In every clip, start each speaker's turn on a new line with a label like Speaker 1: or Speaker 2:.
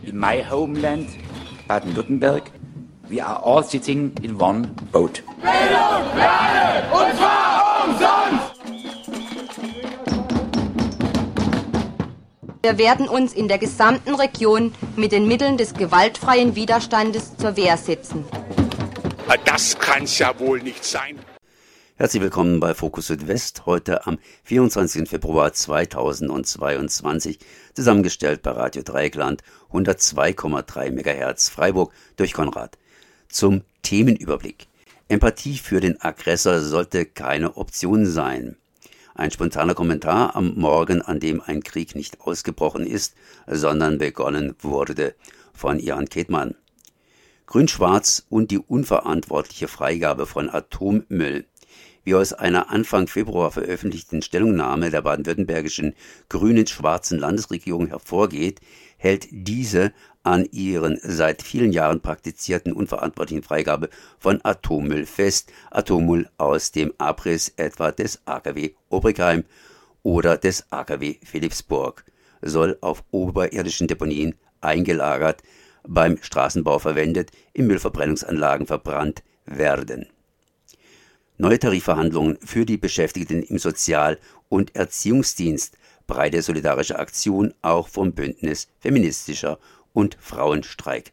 Speaker 1: in my homeland, Baden-Württemberg, we are all sitting in one boat.
Speaker 2: Bildung für alle, und zwar umsonst!
Speaker 3: Wir werden uns in der gesamten Region mit den Mitteln des gewaltfreien Widerstandes zur Wehr setzen.
Speaker 4: Das kann's ja wohl nicht sein.
Speaker 5: Herzlich willkommen bei Fokus Südwest, heute am 24. Februar 2022, zusammengestellt bei Radio Dreieckland 102,3 MHz Freiburg durch Konrad. Zum Themenüberblick. Empathie für den Aggressor sollte keine Option sein. Ein spontaner Kommentar am Morgen, an dem ein Krieg nicht ausgebrochen ist, sondern begonnen wurde, von Jan Ketmann. Grün-Schwarz und die unverantwortliche Freigabe von Atommüll. Wie aus einer Anfang Februar veröffentlichten Stellungnahme der baden-württembergischen grünen-schwarzen Landesregierung hervorgeht, hält diese an ihren seit vielen Jahren praktizierten unverantwortlichen Freigabe von Atommüll fest. Atommüll aus dem Abriss etwa des AKW Obrigheim oder des AKW Philipsburg soll auf oberirdischen Deponien eingelagert, beim Straßenbau verwendet, in Müllverbrennungsanlagen verbrannt werden. Neue Tarifverhandlungen für die Beschäftigten im Sozial- und Erziehungsdienst, breite solidarische Aktion auch vom Bündnis Feministischer und Frauenstreik.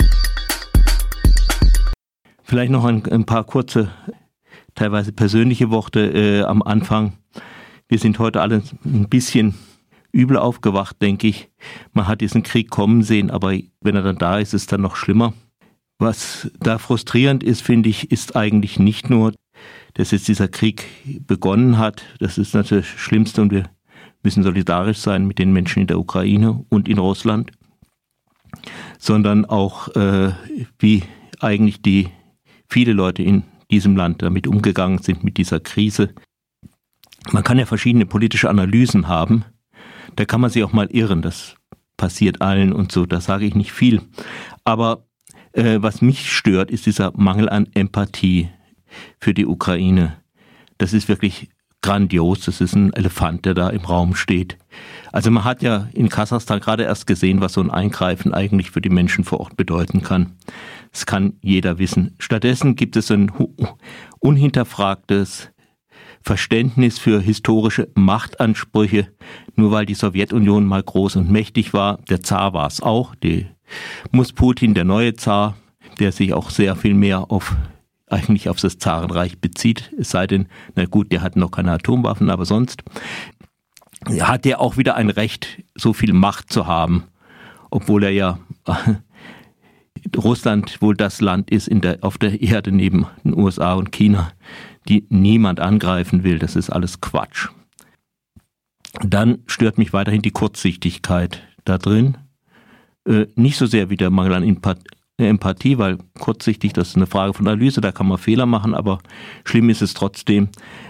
Speaker 6: Vielleicht noch ein paar kurze, teilweise persönliche Worte am Anfang. Wir sind heute alle ein bisschen übel aufgewacht, denke ich. Man hat diesen Krieg kommen sehen, aber wenn er dann da ist, ist es dann noch schlimmer. Was da frustrierend ist, finde ich, ist eigentlich nicht nur, dass jetzt dieser Krieg begonnen hat. Das ist natürlich das Schlimmste und wir müssen solidarisch sein mit den Menschen in der Ukraine und in Russland, sondern auch, wie eigentlich viele Leute in diesem Land damit umgegangen sind mit dieser Krise. Man kann ja verschiedene politische Analysen haben, da kann man sich auch mal irren, das passiert allen und so, da sage ich nicht viel. Aber was mich stört, ist dieser Mangel an Empathie für die Ukraine. Das ist wirklich grandios, das ist ein Elefant, der da im Raum steht. Also man hat ja in Kasachstan gerade erst gesehen, was so ein Eingreifen eigentlich für die Menschen vor Ort bedeuten kann. Das kann jeder wissen. Stattdessen gibt es ein unhinterfragtes Verständnis für historische Machtansprüche, nur weil die Sowjetunion mal groß und mächtig war. Der Zar war es auch. Muss Putin, der neue Zar, der sich auch sehr viel mehr auf das Zarenreich bezieht, es sei denn, na gut, der hat noch keine Atomwaffen, aber sonst hat er auch wieder ein Recht, so viel Macht zu haben, obwohl er ja Russland wohl das Land ist auf der Erde neben den USA und China, die niemand angreifen will. Das ist alles Quatsch. Dann stört mich weiterhin die Kurzsichtigkeit da drin. Nicht so sehr wie der Mangel an Empathie, weil kurzsichtig, das ist eine Frage von Analyse, da kann man Fehler machen, aber schlimm ist es trotzdem.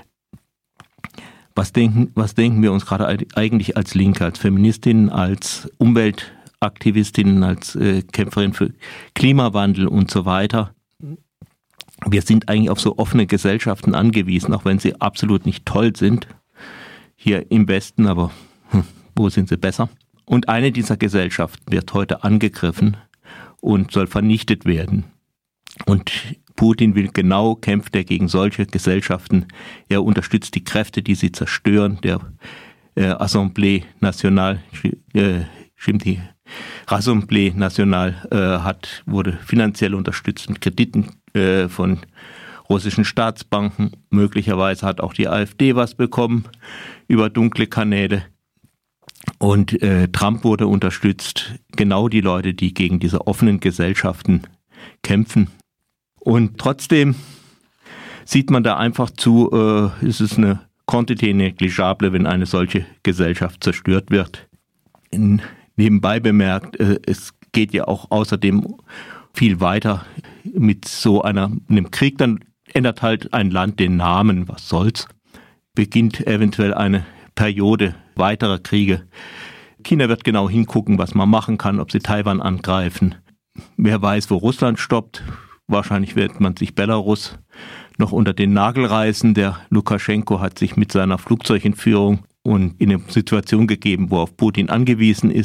Speaker 6: Was denken wir uns gerade eigentlich als Linke, als Feministinnen, als Umweltaktivistinnen, als Kämpferin für Klimawandel und so weiter? Wir sind eigentlich auf so offene Gesellschaften angewiesen, auch wenn sie absolut nicht toll sind, hier im Westen, aber wo sind sie besser? Und eine dieser Gesellschaften wird heute angegriffen und soll vernichtet werden. Und Putin kämpft er gegen solche Gesellschaften. Er unterstützt die Kräfte, die sie zerstören. Der Assemblée Nationale, die Rassemblée Nationale wurde finanziell unterstützt mit Krediten von russischen Staatsbanken. Möglicherweise hat auch die AfD was bekommen über dunkle Kanäle. Und Trump wurde unterstützt, genau die Leute, die gegen diese offenen Gesellschaften kämpfen. Und trotzdem sieht man da einfach zu, es ist eine Quantité négligeable, wenn eine solche Gesellschaft zerstört wird. Nebenbei bemerkt, es geht ja auch außerdem viel weiter mit so einem Krieg. Dann ändert halt ein Land den Namen, was soll's. Beginnt eventuell eine Periode weiterer Kriege. China wird genau hingucken, was man machen kann, ob sie Taiwan angreifen. Wer weiß, wo Russland stoppt. Wahrscheinlich wird man sich Belarus noch unter den Nagel reißen. Der Lukaschenko hat sich mit seiner Flugzeugentführung und in eine Situation gegeben, wo er auf Putin angewiesen ist.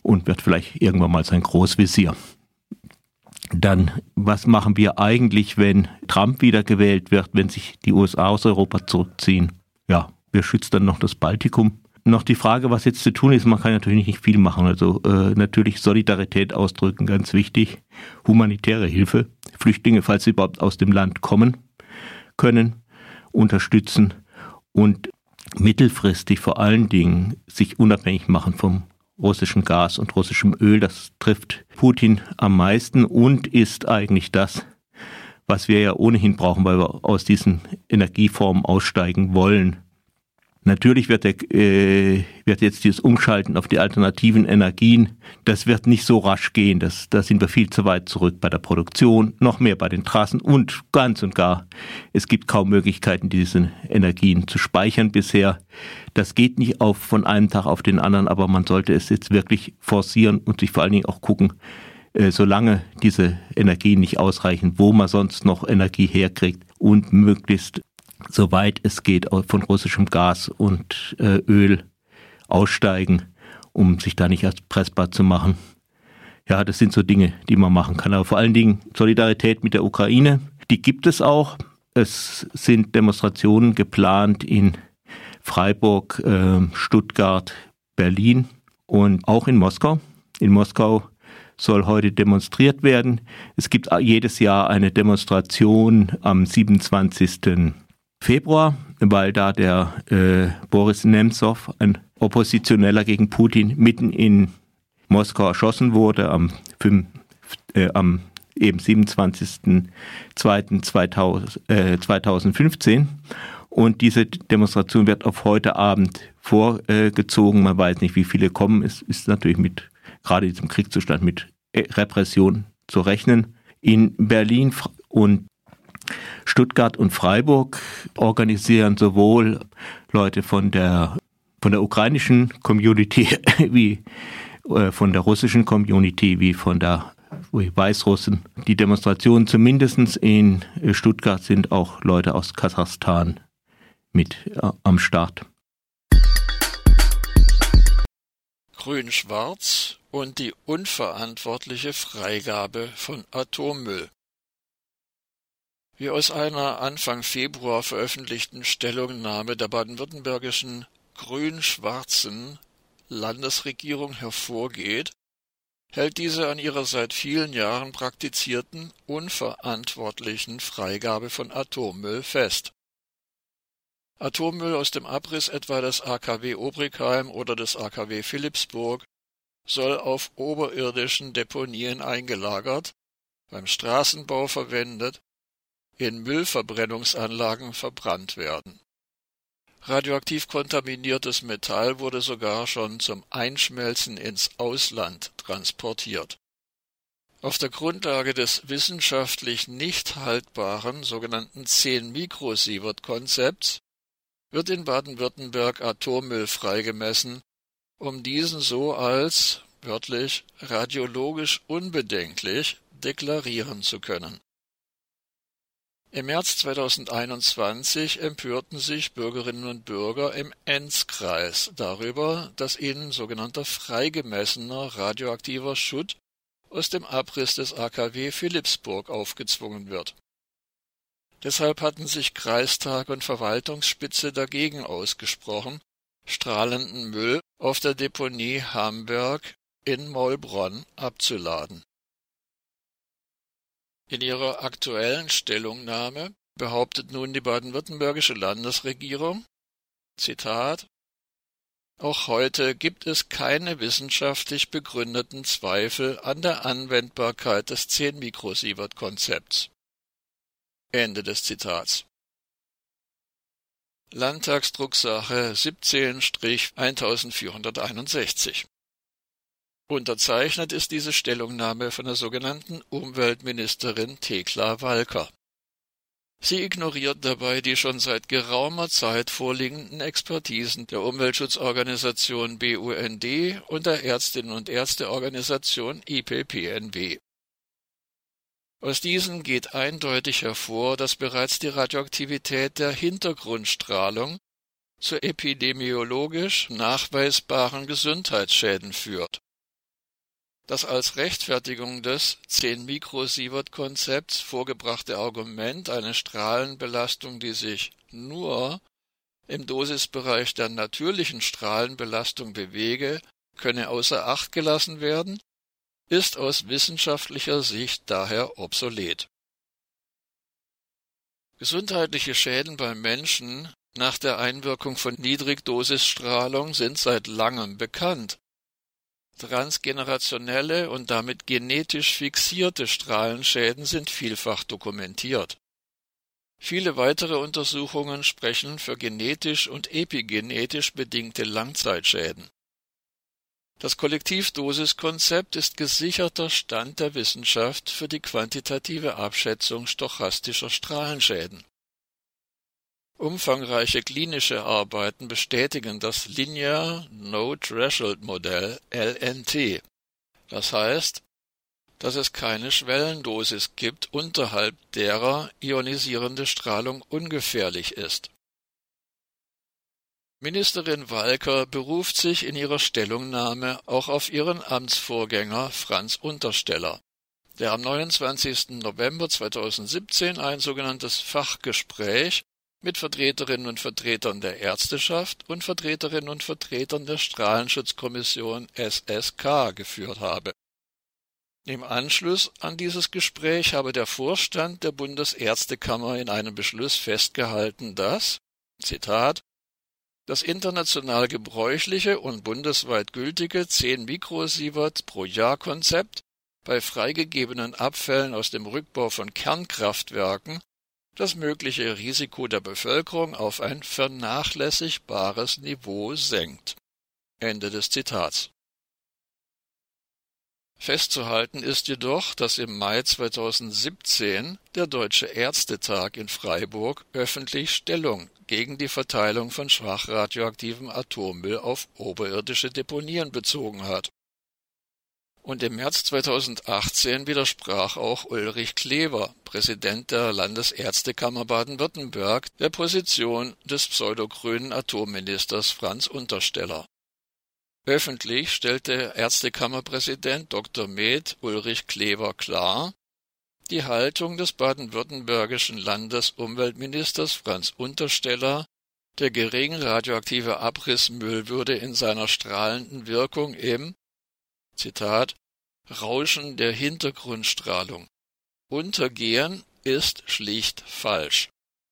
Speaker 6: und wird vielleicht irgendwann mal sein Großvezier. Dann, was machen wir eigentlich, wenn Trump wiedergewählt wird, wenn sich die USA aus Europa zurückziehen? Ja, wer schützt dann noch das Baltikum? Noch die Frage, was jetzt zu tun ist, man kann natürlich nicht viel machen. Also natürlich Solidarität ausdrücken, ganz wichtig. Humanitäre Hilfe, Flüchtlinge, falls sie überhaupt aus dem Land kommen können, unterstützen und mittelfristig vor allen Dingen sich unabhängig machen vom russischen Gas und russischem Öl. Das trifft Putin am meisten und ist eigentlich das, was wir ja ohnehin brauchen, weil wir aus diesen Energieformen aussteigen wollen. Natürlich wird jetzt dieses Umschalten auf die alternativen Energien, das wird nicht so rasch gehen. Da sind wir viel zu weit zurück bei der Produktion, noch mehr bei den Trassen und ganz und gar, es gibt kaum Möglichkeiten, diese Energien zu speichern bisher. Das geht nicht von einem Tag auf den anderen, aber man sollte es jetzt wirklich forcieren und sich vor allen Dingen auch gucken, solange diese Energien nicht ausreichen, wo man sonst noch Energie herkriegt und möglichst soweit es geht, von russischem Gas und Öl aussteigen, um sich da nicht erpressbar zu machen. Ja, das sind so Dinge, die man machen kann. Aber vor allen Dingen Solidarität mit der Ukraine, die gibt es auch. Es sind Demonstrationen geplant in Freiburg, Stuttgart, Berlin und auch in Moskau. In Moskau soll heute demonstriert werden. Es gibt jedes Jahr eine Demonstration am 27. Februar, weil da der Boris Nemzow, ein Oppositioneller gegen Putin, mitten in Moskau erschossen wurde am eben 27.02.2015. Und diese Demonstration wird auf heute Abend vorgezogen. Man weiß nicht, wie viele kommen. Es ist natürlich mit gerade diesem Kriegszustand mit Repression zu rechnen. In Berlin und Stuttgart und Freiburg organisieren sowohl Leute von der ukrainischen Community wie von der russischen Community wie von der Weißrussen. Die Demonstrationen zumindest in Stuttgart sind auch Leute aus Kasachstan mit am Start.
Speaker 7: Grün-Schwarz und die unverantwortliche Freigabe von Atommüll. Wie aus einer Anfang Februar veröffentlichten Stellungnahme der baden-württembergischen grün-schwarzen Landesregierung hervorgeht, hält diese an ihrer seit vielen Jahren praktizierten unverantwortlichen Freigabe von Atommüll fest. Atommüll aus dem Abriss etwa des AKW Obrigheim oder des AKW Philippsburg soll auf oberirdischen Deponien eingelagert, beim Straßenbau verwendet, in Müllverbrennungsanlagen verbrannt werden. Radioaktiv kontaminiertes Metall wurde sogar schon zum Einschmelzen ins Ausland transportiert. Auf der Grundlage des wissenschaftlich nicht haltbaren sogenannten 10-Mikrosievert-Konzepts wird in Baden-Württemberg Atommüll freigemessen, um diesen so als, wörtlich, radiologisch unbedenklich deklarieren zu können. Im März 2021 empörten sich Bürgerinnen und Bürger im Enzkreis darüber, dass ihnen sogenannter freigemessener radioaktiver Schutt aus dem Abriss des AKW Philippsburg aufgezwungen wird. Deshalb hatten sich Kreistag und Verwaltungsspitze dagegen ausgesprochen, strahlenden Müll auf der Deponie Hamberg in Mollbronn abzuladen. In ihrer aktuellen Stellungnahme behauptet nun die baden-württembergische Landesregierung, Zitat, auch heute gibt es keine wissenschaftlich begründeten Zweifel an der Anwendbarkeit des 10-Mikrosievert-Konzepts. Ende des Zitats. Landtagsdrucksache 17-1461. Unterzeichnet ist diese Stellungnahme von der sogenannten Umweltministerin Thekla Walker. Sie ignoriert dabei die schon seit geraumer Zeit vorliegenden Expertisen der Umweltschutzorganisation BUND und der Ärztinnen- und Ärzteorganisation IPPNW. Aus diesen geht eindeutig hervor, dass bereits die Radioaktivität der Hintergrundstrahlung zu epidemiologisch nachweisbaren Gesundheitsschäden führt. Das als Rechtfertigung des 10-Mikrosievert-Konzepts vorgebrachte Argument, eine Strahlenbelastung, die sich nur im Dosisbereich der natürlichen Strahlenbelastung bewege, könne außer Acht gelassen werden, ist aus wissenschaftlicher Sicht daher obsolet. Gesundheitliche Schäden beim Menschen nach der Einwirkung von Niedrigdosisstrahlung sind seit langem bekannt. Transgenerationelle und damit genetisch fixierte Strahlenschäden sind vielfach dokumentiert. Viele weitere Untersuchungen sprechen für genetisch und epigenetisch bedingte Langzeitschäden. Das Kollektivdosiskonzept ist gesicherter Stand der Wissenschaft für die quantitative Abschätzung stochastischer Strahlenschäden. Umfangreiche klinische Arbeiten bestätigen das Linear No-Threshold Modell LNT. Das heißt, dass es keine Schwellendosis gibt, unterhalb derer ionisierende Strahlung ungefährlich ist. Ministerin Walker beruft sich in ihrer Stellungnahme auch auf ihren Amtsvorgänger Franz Untersteller, der am 29. November 2017 ein sogenanntes Fachgespräch mit Vertreterinnen und Vertretern der Ärzteschaft und Vertreterinnen und Vertretern der Strahlenschutzkommission SSK geführt habe. Im Anschluss an dieses Gespräch habe der Vorstand der Bundesärztekammer in einem Beschluss festgehalten, dass, Zitat, das international gebräuchliche und bundesweit gültige 10 Mikrosievert pro Jahr Konzept bei freigegebenen Abfällen aus dem Rückbau von Kernkraftwerken das mögliche Risiko der Bevölkerung auf ein vernachlässigbares Niveau senkt. Ende des Zitats. Festzuhalten ist jedoch, dass im Mai 2017 der Deutsche Ärztetag in Freiburg öffentlich Stellung gegen die Verteilung von schwach radioaktivem Atommüll auf oberirdische Deponien bezogen hat. Und im März 2018 widersprach auch Ulrich Klever, Präsident der Landesärztekammer Baden-Württemberg, der Position des pseudogrünen Atomministers Franz Untersteller. Öffentlich stellte Ärztekammerpräsident Dr. med. Ulrich Klever klar, die Haltung des baden-württembergischen Landesumweltministers Franz Untersteller, der gering radioaktive Abrissmüll würde in seiner strahlenden Wirkung im, Zitat, Rauschen der Hintergrundstrahlung untergehen, ist schlicht falsch.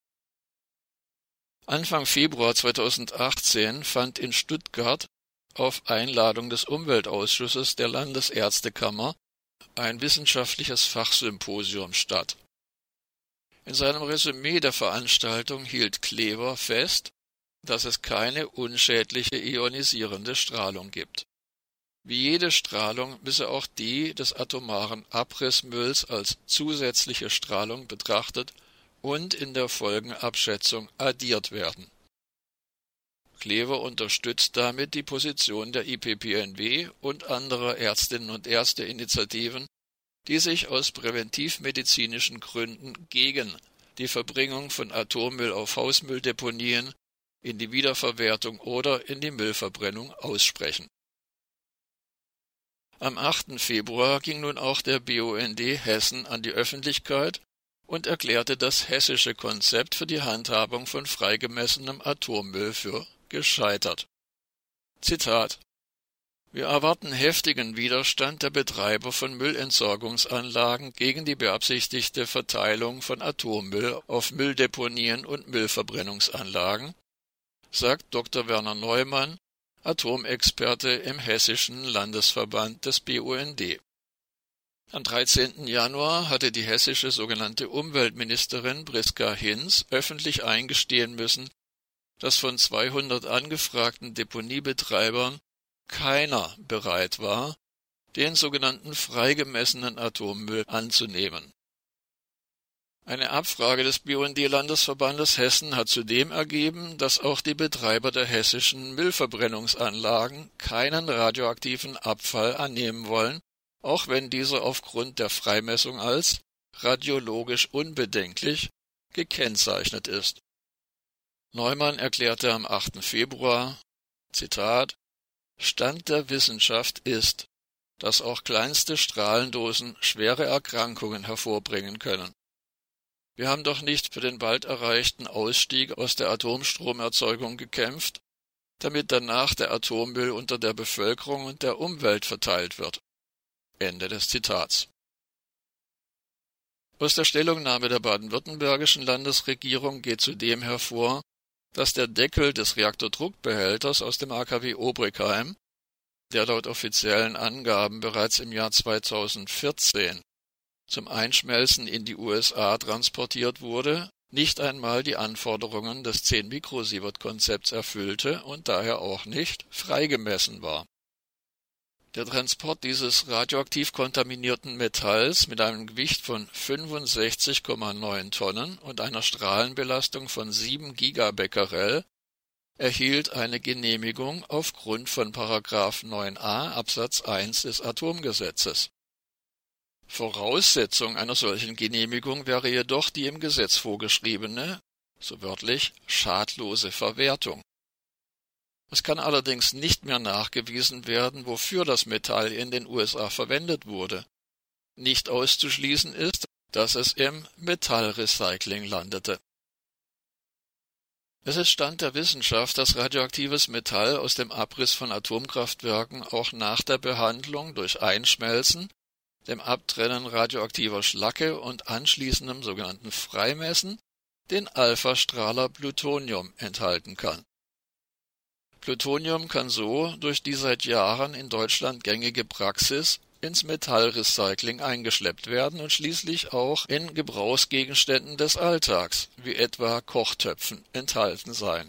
Speaker 7: Anfang Februar 2018 fand in Stuttgart auf Einladung des Umweltausschusses der Landesärztekammer ein wissenschaftliches Fachsymposium statt. In seinem Resümee der Veranstaltung hielt Klever fest, dass es keine unschädliche ionisierende Strahlung gibt. Wie jede Strahlung müsse auch die des atomaren Abrissmülls als zusätzliche Strahlung betrachtet und in der Folgenabschätzung addiert werden. Klever unterstützt damit die Position der IPPNW und anderer Ärztinnen und Ärzteinitiativen, die sich aus präventivmedizinischen Gründen gegen die Verbringung von Atommüll auf Hausmülldeponien, in die Wiederverwertung oder in die Müllverbrennung aussprechen. Am 8. Februar ging nun auch der BUND Hessen an die Öffentlichkeit und erklärte das hessische Konzept für die Handhabung von freigemessenem Atommüll für gescheitert. Zitat: Wir erwarten heftigen Widerstand der Betreiber von Müllentsorgungsanlagen gegen die beabsichtigte Verteilung von Atommüll auf Mülldeponien und Müllverbrennungsanlagen, sagt Dr. Werner Neumann, Atomexperte im Hessischen Landesverband des BUND. Am 13. Januar hatte die hessische sogenannte Umweltministerin Priska Hinz öffentlich eingestehen müssen, dass von 200 angefragten Deponiebetreibern keiner bereit war, den sogenannten freigemessenen Atommüll anzunehmen. Eine Abfrage des BUND-Landesverbandes Hessen hat zudem ergeben, dass auch die Betreiber der hessischen Müllverbrennungsanlagen keinen radioaktiven Abfall annehmen wollen, auch wenn dieser aufgrund der Freimessung als radiologisch unbedenklich gekennzeichnet ist. Neumann erklärte am 8. Februar, Zitat, Stand der Wissenschaft ist, dass auch kleinste Strahlendosen schwere Erkrankungen hervorbringen können. Wir haben doch nicht für den bald erreichten Ausstieg aus der Atomstromerzeugung gekämpft, damit danach der Atommüll unter der Bevölkerung und der Umwelt verteilt wird. Ende des Zitats. Aus der Stellungnahme der baden-württembergischen Landesregierung geht zudem hervor, dass der Deckel des Reaktordruckbehälters aus dem AKW Obrigheim, der laut offiziellen Angaben bereits im Jahr 2014 zum Einschmelzen in die USA transportiert wurde, nicht einmal die Anforderungen des 10-Mikrosievert-Konzepts erfüllte und daher auch nicht freigemessen war. Der Transport dieses radioaktiv kontaminierten Metalls mit einem Gewicht von 65,9 Tonnen und einer Strahlenbelastung von 7 Gigabecquerel erhielt eine Genehmigung aufgrund von § 9a Absatz 1 des Atomgesetzes. Voraussetzung einer solchen Genehmigung wäre jedoch die im Gesetz vorgeschriebene, so wörtlich, schadlose Verwertung. Es kann allerdings nicht mehr nachgewiesen werden, wofür das Metall in den USA verwendet wurde. Nicht auszuschließen ist, dass es im Metallrecycling landete. Es ist Stand der Wissenschaft, dass radioaktives Metall aus dem Abriss von Atomkraftwerken auch nach der Behandlung durch Einschmelzen, dem Abtrennen radioaktiver Schlacke und anschließendem sogenannten Freimessen den Alphastrahler Plutonium enthalten kann. Plutonium kann so durch die seit Jahren in Deutschland gängige Praxis ins Metallrecycling eingeschleppt werden und schließlich auch in Gebrauchsgegenständen des Alltags, wie etwa Kochtöpfen, enthalten sein.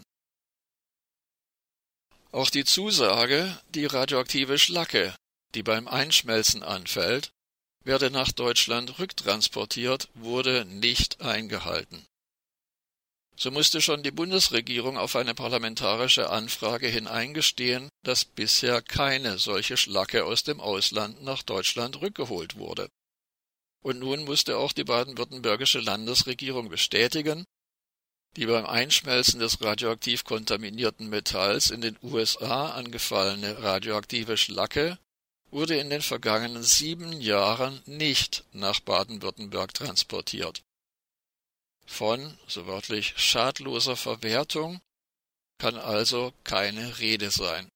Speaker 7: Auch die Zusage, die radioaktive Schlacke, die beim Einschmelzen anfällt, werde nach Deutschland rücktransportiert, wurde nicht eingehalten. So musste schon die Bundesregierung auf eine parlamentarische Anfrage hin eingestehen, dass bisher keine solche Schlacke aus dem Ausland nach Deutschland rückgeholt wurde. Und nun musste auch die baden-württembergische Landesregierung bestätigen, die beim Einschmelzen des radioaktiv kontaminierten Metalls in den USA angefallene radioaktive Schlacke wurde in den vergangenen 7 Jahren nicht nach Baden-Württemberg transportiert. Von, so wörtlich, schadloser Verwertung kann also keine Rede sein.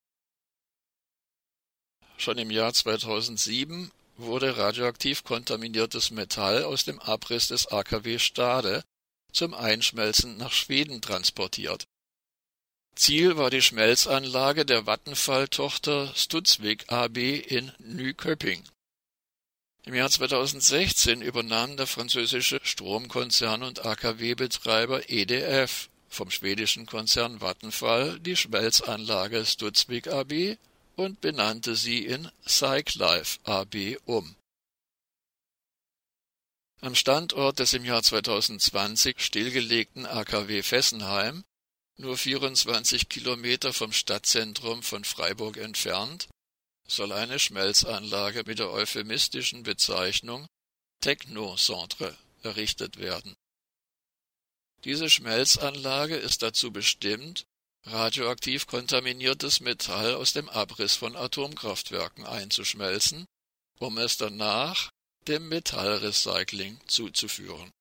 Speaker 7: Schon im Jahr 2007 wurde radioaktiv kontaminiertes Metall aus dem Abriss des AKW Stade zum Einschmelzen nach Schweden transportiert. Ziel war die Schmelzanlage der Vattenfall-Tochter Studsvik AB in Nyköping. Im Jahr 2016 übernahm der französische Stromkonzern und AKW-Betreiber EDF vom schwedischen Konzern Vattenfall die Schmelzanlage Studsvik AB und benannte sie in Cyclife AB um. Am Standort des im Jahr 2020 stillgelegten AKW Fessenheim, nur 24 Kilometer vom Stadtzentrum von Freiburg entfernt, soll eine Schmelzanlage mit der euphemistischen Bezeichnung Technocentre errichtet werden. Diese Schmelzanlage ist dazu bestimmt, radioaktiv kontaminiertes Metall aus dem Abriss von Atomkraftwerken einzuschmelzen, um es danach dem Metallrecycling zuzuführen.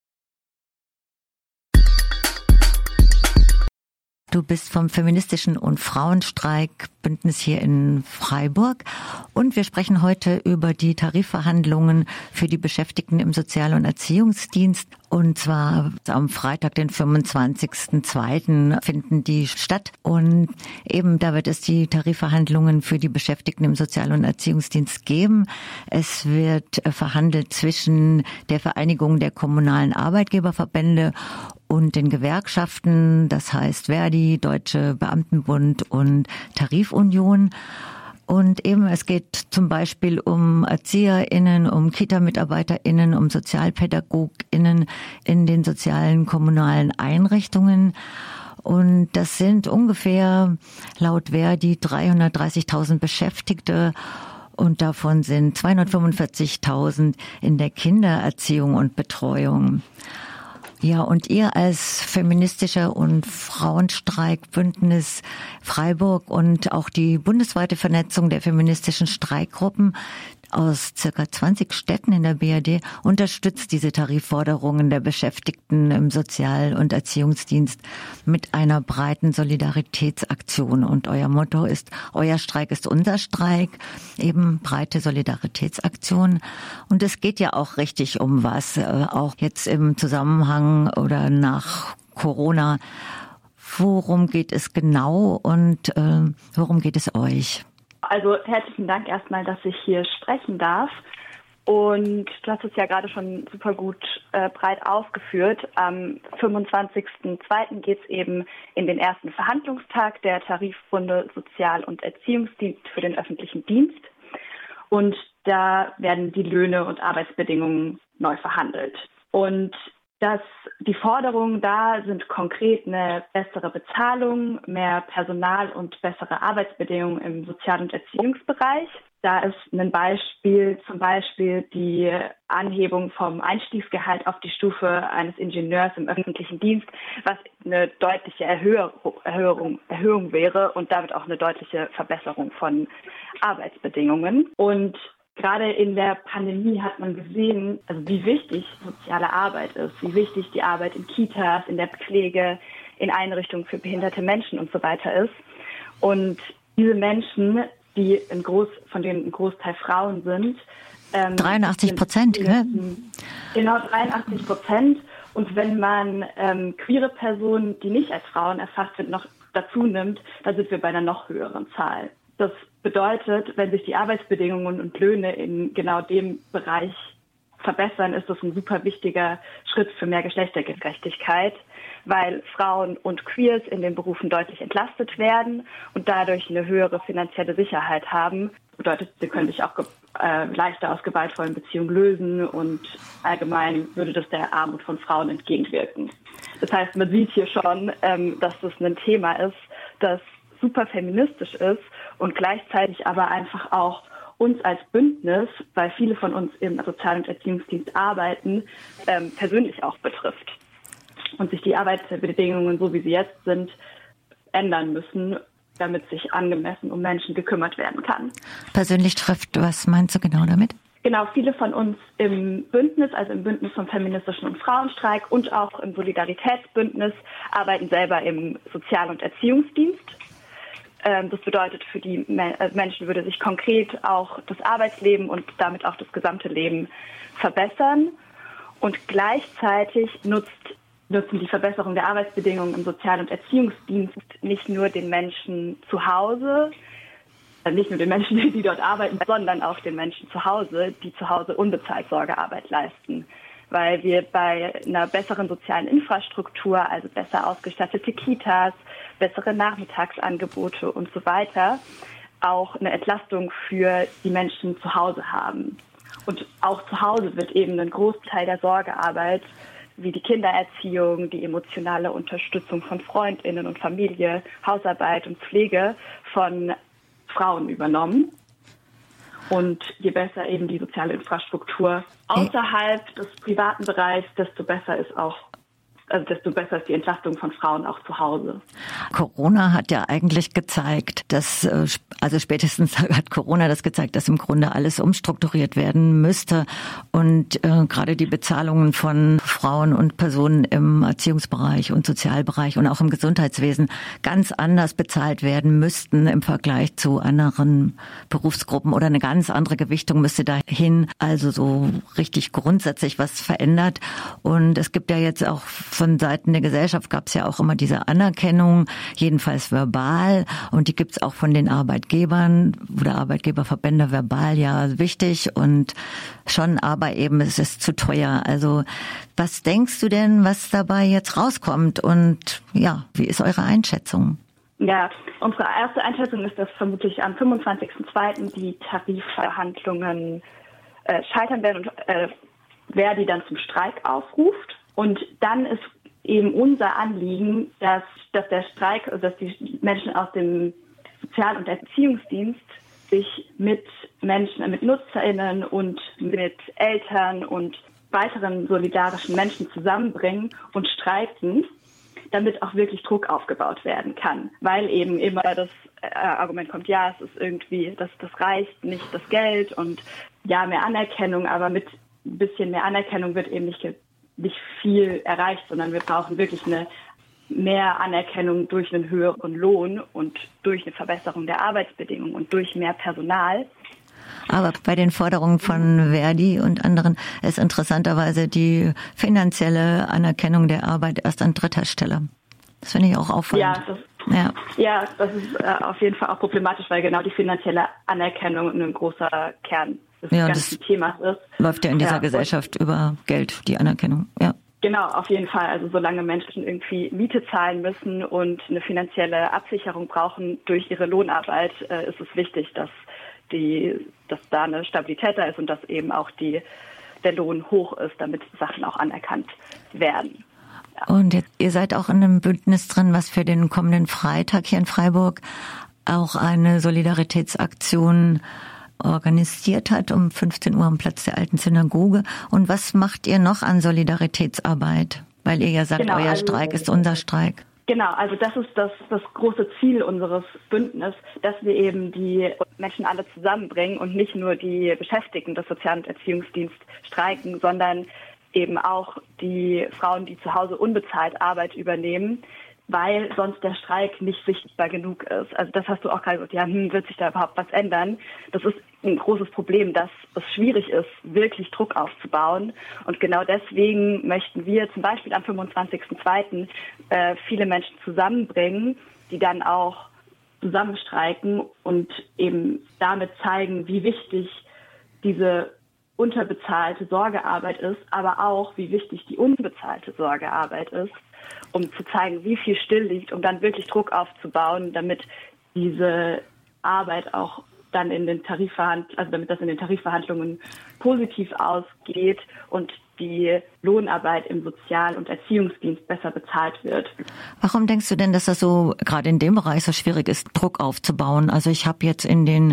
Speaker 8: Du bist vom Feministischen und Frauenstreikbündnis hier in Freiburg und wir sprechen heute über die Tarifverhandlungen für die Beschäftigten im Sozial- und Erziehungsdienst. Und zwar am Freitag, den 25.02. finden die statt. Und eben da wird es die Tarifverhandlungen für die Beschäftigten im Sozial- und Erziehungsdienst geben. Es wird verhandelt zwischen der Vereinigung der kommunalen Arbeitgeberverbände und den Gewerkschaften, das heißt Verdi, Deutsche Beamtenbund und Tarifunion. Und eben es geht zum Beispiel um ErzieherInnen, um Kita-MitarbeiterInnen, um SozialpädagogInnen in den sozialen kommunalen Einrichtungen. Und das sind ungefähr laut Verdi 330.000 Beschäftigte. Und davon sind 245.000 in der Kindererziehung und Betreuung. Ja, und ihr als feministischer und Frauenstreikbündnis Freiburg und auch die bundesweite Vernetzung der feministischen Streikgruppen aus circa 20 Städten in der BRD unterstützt diese Tarifforderungen der Beschäftigten im Sozial- und Erziehungsdienst mit einer breiten Solidaritätsaktion. Und euer Motto ist, euer Streik ist unser Streik, eben breite Solidaritätsaktion. Und es geht ja auch richtig um was, auch jetzt im Zusammenhang oder nach Corona. Worum geht es genau und worum geht es euch?
Speaker 9: Also herzlichen Dank erstmal, dass ich hier sprechen darf. Und du hast es ja gerade schon super gut breit ausgeführt. Am 25.02. geht es eben in den ersten Verhandlungstag der Tarifrunde Sozial- und Erziehungsdienst für den öffentlichen Dienst. Und da werden die Löhne und Arbeitsbedingungen neu verhandelt. Und die Forderungen da sind konkret eine bessere Bezahlung, mehr Personal und bessere Arbeitsbedingungen im Sozial- und Erziehungsbereich. Da ist ein Beispiel, zum Beispiel die Anhebung vom Einstiegsgehalt auf die Stufe eines Ingenieurs im öffentlichen Dienst, was eine deutliche Erhöhung wäre und damit auch eine deutliche Verbesserung von Arbeitsbedingungen. Und gerade in der Pandemie hat man gesehen, also wie wichtig soziale Arbeit ist, wie wichtig die Arbeit in Kitas, in der Pflege, in Einrichtungen für behinderte Menschen und so weiter ist. Und diese Menschen, von denen ein Großteil Frauen sind.
Speaker 8: 83%, gell?
Speaker 9: Genau, 83%. Und wenn man queere Personen, die nicht als Frauen erfasst sind, noch dazu nimmt, dann sind wir bei einer noch höheren Zahl. Das bedeutet, wenn sich die Arbeitsbedingungen und Löhne in genau dem Bereich verbessern, ist das ein super wichtiger Schritt für mehr Geschlechtergerechtigkeit, weil Frauen und Queers in den Berufen deutlich entlastet werden und dadurch eine höhere finanzielle Sicherheit haben. Das bedeutet, sie können sich auch leichter aus gewaltvollen Beziehungen lösen und allgemein würde das der Armut von Frauen entgegenwirken. Das heißt, man sieht hier schon, dass das ein Thema ist, das super feministisch ist und gleichzeitig aber einfach auch uns als Bündnis, weil viele von uns im Sozial- und Erziehungsdienst arbeiten, persönlich auch betrifft. Und sich die Arbeitsbedingungen, so wie sie jetzt sind, ändern müssen, damit sich angemessen um Menschen gekümmert werden kann.
Speaker 8: Persönlich trifft, was meinst du genau damit?
Speaker 9: Genau, viele von uns im Bündnis, also im Bündnis vom Feministischen und Frauenstreik und auch im Solidaritätsbündnis, arbeiten selber im Sozial- und Erziehungsdienst. Das bedeutet, für die Menschen würde sich konkret auch das Arbeitsleben und damit auch das gesamte Leben verbessern. Und gleichzeitig nutzen die Verbesserung der Arbeitsbedingungen im Sozial- und Erziehungsdienst nicht nur den Menschen zu Hause, nicht nur den Menschen, die dort arbeiten, sondern auch den Menschen zu Hause, die zu Hause unbezahlt Sorgearbeit leisten. Weil wir bei einer besseren sozialen Infrastruktur, also besser ausgestattete Kitas, bessere Nachmittagsangebote und so weiter, auch eine Entlastung für die Menschen zu Hause haben. Und auch zu Hause wird eben ein Großteil der Sorgearbeit, wie die Kindererziehung, die emotionale Unterstützung von FreundInnen und Familie, Hausarbeit und Pflege von Frauen übernommen. Und je besser eben die soziale Infrastruktur außerhalb des privaten Bereichs, desto besser ist die Entlastung von Frauen auch zu Hause.
Speaker 8: Corona hat ja eigentlich gezeigt, spätestens hat Corona das gezeigt, dass im Grunde alles umstrukturiert werden müsste und gerade die Bezahlungen von Frauen und Personen im Erziehungsbereich und Sozialbereich und auch im Gesundheitswesen ganz anders bezahlt werden müssten im Vergleich zu anderen Berufsgruppen oder eine ganz andere Gewichtung müsste dahin, also so richtig grundsätzlich was verändert. Und es gibt ja jetzt auch von Seiten der Gesellschaft gab es ja auch immer diese Anerkennung, jedenfalls verbal. Und die gibt es auch von den Arbeitgebern oder Arbeitgeberverbände verbal ja wichtig und schon, aber eben es ist zu teuer. Also was denkst du denn, was dabei jetzt rauskommt? Und ja, wie ist eure Einschätzung?
Speaker 9: Ja, unsere erste Einschätzung ist, dass vermutlich am 25.02. die Tarifverhandlungen scheitern werden und wer die dann zum Streik aufruft. Und dann ist eben unser Anliegen, dass der Streik, also dass die Menschen aus dem Sozial- und Erziehungsdienst sich mit Menschen, mit NutzerInnen und mit Eltern und weiteren solidarischen Menschen zusammenbringen und streiken, damit auch wirklich Druck aufgebaut werden kann. Weil eben immer das Argument kommt, ja, es ist irgendwie, das reicht nicht, das Geld und ja, mehr Anerkennung, aber mit ein bisschen mehr Anerkennung wird eben nicht viel erreicht, sondern wir brauchen wirklich eine mehr Anerkennung durch einen höheren Lohn und durch eine Verbesserung der Arbeitsbedingungen und durch mehr Personal.
Speaker 8: Aber bei den Forderungen von Verdi und anderen ist interessanterweise die finanzielle Anerkennung der Arbeit erst an dritter Stelle. Das finde ich auch auffallend.
Speaker 9: Ja, das ist auf jeden Fall auch problematisch, weil genau die finanzielle Anerkennung ein großer Kern des ganzen Themas ist.
Speaker 8: Läuft ja in dieser Gesellschaft über Geld, die Anerkennung, ja.
Speaker 9: Genau, auf jeden Fall. Also solange Menschen irgendwie Miete zahlen müssen und eine finanzielle Absicherung brauchen durch ihre Lohnarbeit, ist es wichtig, dass da eine Stabilität da ist und dass eben auch der Lohn hoch ist, damit Sachen auch anerkannt werden. Ja.
Speaker 8: Und ihr seid auch in einem Bündnis drin, was für den kommenden Freitag hier in Freiburg auch eine Solidaritätsaktion organisiert hat, um 15 Uhr am Platz der Alten Synagoge. Und was macht ihr noch an Solidaritätsarbeit? Weil ihr ja sagt, euer Streik ist unser Streik.
Speaker 9: Genau, also das ist das große Ziel unseres Bündnisses, dass wir eben die Menschen alle zusammenbringen und nicht nur die Beschäftigten des Sozial- und Erziehungsdienstes streiken, sondern eben auch die Frauen, die zu Hause unbezahlt Arbeit übernehmen, weil sonst der Streik nicht sichtbar genug ist. Also das hast du auch gerade gesagt, ja, wird sich da überhaupt was ändern? Das ist ein großes Problem, dass es schwierig ist, wirklich Druck aufzubauen. Und genau deswegen möchten wir zum Beispiel am 25.02. Viele Menschen zusammenbringen, die dann auch zusammenstreiken und eben damit zeigen, wie wichtig diese unterbezahlte Sorgearbeit ist, aber auch, wie wichtig die unbezahlte Sorgearbeit ist, um zu zeigen, wie viel still liegt, um dann wirklich Druck aufzubauen, damit diese Arbeit auch dann damit das in den Tarifverhandlungen positiv ausgeht und die Lohnarbeit im Sozial- und Erziehungsdienst besser bezahlt wird.
Speaker 8: Warum denkst du denn, dass das so gerade in dem Bereich so schwierig ist, Druck aufzubauen? Also ich habe jetzt in den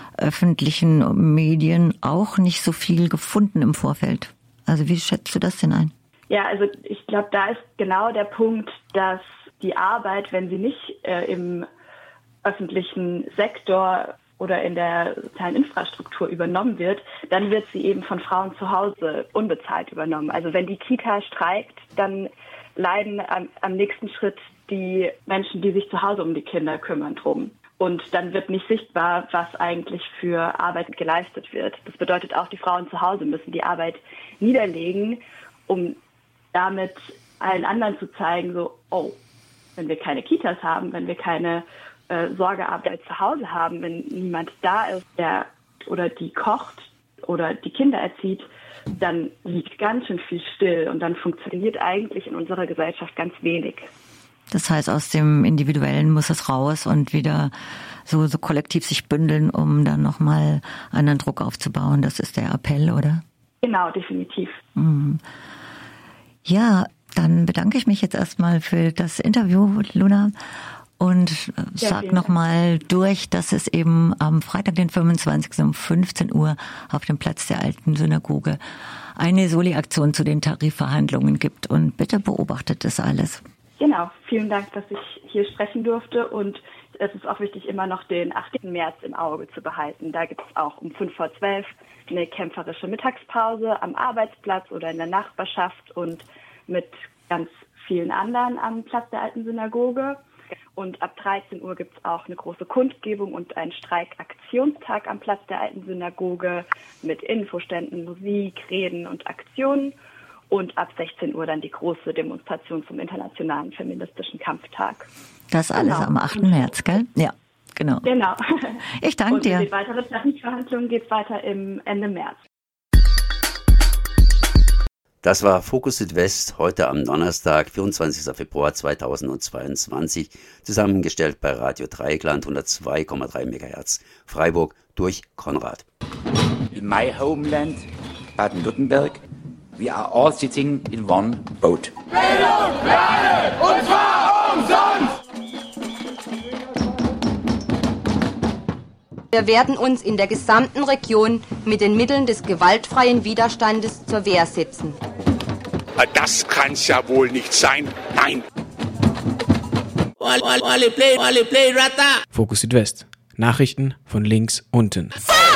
Speaker 8: öffentlichen Medien auch nicht so viel gefunden im Vorfeld. Also wie schätzt du das denn ein?
Speaker 9: Ja, also ich glaube, da ist genau der Punkt, dass die Arbeit, wenn sie nicht im öffentlichen Sektor oder in der sozialen Infrastruktur übernommen wird, dann wird sie eben von Frauen zu Hause unbezahlt übernommen. Also wenn die Kita streikt, dann leiden am nächsten Schritt die Menschen, die sich zu Hause um die Kinder kümmern, drum. Und dann wird nicht sichtbar, was eigentlich für Arbeit geleistet wird. Das bedeutet auch, die Frauen zu Hause müssen die Arbeit niederlegen, um damit allen anderen zu zeigen, so, wenn wir keine Kitas haben, wenn wir keine Sorgearbeit zu Hause haben, wenn niemand da ist, der oder die kocht oder die Kinder erzieht, dann liegt ganz schön viel still und dann funktioniert eigentlich in unserer Gesellschaft ganz wenig.
Speaker 8: Das heißt, aus dem Individuellen muss es raus und wieder so kollektiv sich bündeln, um dann nochmal anderen Druck aufzubauen. Das ist der Appell, oder?
Speaker 9: Genau, definitiv.
Speaker 8: Ja, dann bedanke ich mich jetzt erstmal für das Interview, Luna. Und sag nochmal durch, dass es eben am Freitag, den 25. um 15 Uhr auf dem Platz der Alten Synagoge eine Soli-Aktion zu den Tarifverhandlungen gibt. Und bitte beobachtet das alles.
Speaker 9: Genau, vielen Dank, dass ich hier sprechen durfte. Und es ist auch wichtig, immer noch den 8. März im Auge zu behalten. Da gibt es auch um 11:55 eine kämpferische Mittagspause am Arbeitsplatz oder in der Nachbarschaft und mit ganz vielen anderen am Platz der Alten Synagoge. Und ab 13 Uhr gibt es auch eine große Kundgebung und einen Streikaktionstag am Platz der Alten Synagoge mit Infoständen, Musik, Reden und Aktionen. Und ab 16 Uhr dann die große Demonstration zum Internationalen Feministischen Kampftag.
Speaker 8: Das alles am 8. März, gell? Ja, genau.
Speaker 9: Genau.
Speaker 8: Ich danke dir.
Speaker 9: Und die weitere Tarifverhandlung geht weiter im Ende März.
Speaker 5: Das war Fokus Südwest heute am Donnerstag, 24. Februar 2022, zusammengestellt bei Radio Dreieckland 102,3 MHz Freiburg durch Konrad.
Speaker 1: In my homeland, Baden-Württemberg, we are all sitting in one boat.
Speaker 2: Bildung für alle, und zwar umsonst!
Speaker 3: Wir werden uns in der gesamten Region mit den Mitteln des gewaltfreien Widerstandes zur Wehr setzen.
Speaker 4: Das kann's ja wohl nicht sein. Nein!
Speaker 10: Fokus Südwest. Nachrichten von links unten.